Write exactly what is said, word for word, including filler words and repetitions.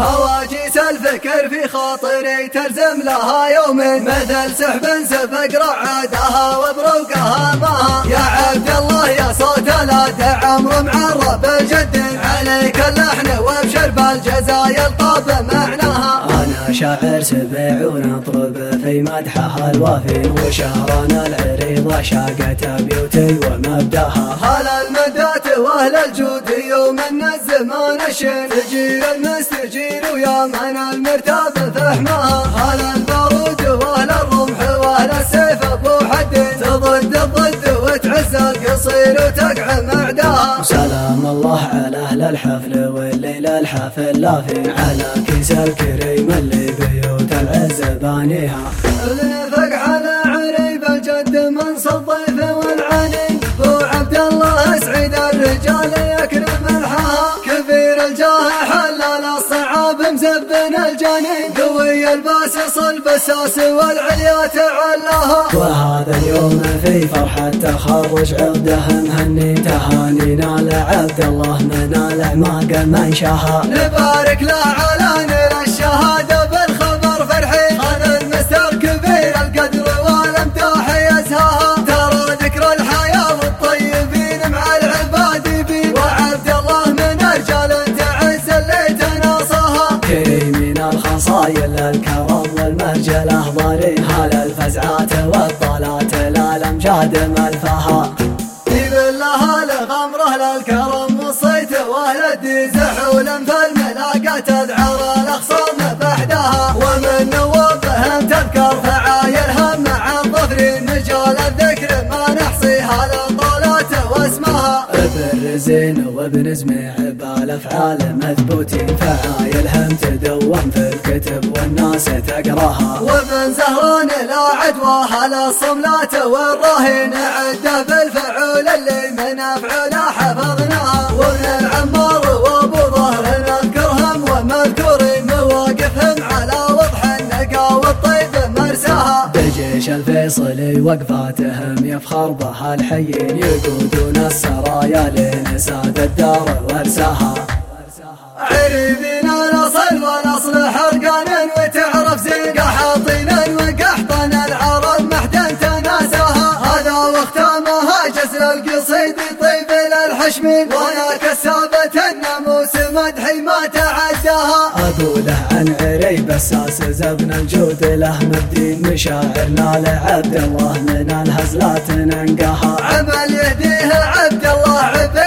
هواجيس الفكر في خاطري ترزم لها يوم مثل سحب سبق رعادها وبروقها ماها. يا عبد الله يا صوت لا عمرو معرب الجد عليك اللحن وابشر بالجزايا الطاب معناها. أنا شاعر سبع ونطرب في مدحها الوافي وشهرنا العريضة شاقت بيوتي ومبداها. هل المدات واهل الجود يوم من الزمان الشين تجير المستجير ويا من المرتاب فهمها. هل البارود واهل الرمح واهل السيف ابو حد تضد الضد وتعز القصير وتقع معداها. سلام الله على اهل الحفل والليل الحافل لافي على كيس الكريم اللي بيوت العز بانيها. النفق على عريب الجد منص الضيف والعاني ابو عبد الله اسعد الرجال يكرم الحها. كبير الجاه حلال الصعاب مزبن الجاني قوي الباس صلب الساس والعليا تعلاها. وهذا اليوم في فرحة تخرج عقده مهني تهانينا لعبد الله منال اعماق من شاها. نبارك له على نيل الشهادة بالخبر فرحي هذا المستر كبير القدر والامداح يزهاها. ترى ذكر الحياة والطيبين مع العباد بي وعبد الله من رجال تعز اللي تناصاها. كريمين الخصايل الكرم والمرجله ضريها للفزعات والطلات للامجاد ملفها. بالله لغمره للكرم والصيت واهل الديز حولا في الملاقات تذعر الاخصام بحدها. ومن نوابهم تذكر فعايلهم مع الظفرين مجال الذكر ما نحصيها لطولات واسمها. ابن رزين وابن زميع بالافعال مثبوتين فعايلهم تدوم في الكتب والناس تقراها. وابن زهران لا عدواها للصملات والراهين عده بالفعول اللي من افعال حفظناها. وابن العمار وابو ظهر نذكرهم ومذكورين مواقفهم على وضح النقا والطيب مرساها. بجيش الفيصلي وقفاتهم يفخر بها الحيين يقودون السرايا لنساد الدار وارساها. عريبين الاصل والاصل حرقان وتعرف زين قحاطين وقحطن العرب محدا تناساها. هذا وختامها جسر القصيد طيب للحشمين وانا كسابة الناموس مدحي ما تعداها. اقوله عن عريب الساس زبن الجود له مبدين مشاعرنا لعبد الله من الهزلات ننقاها. عمل يهديه عبد الله عبد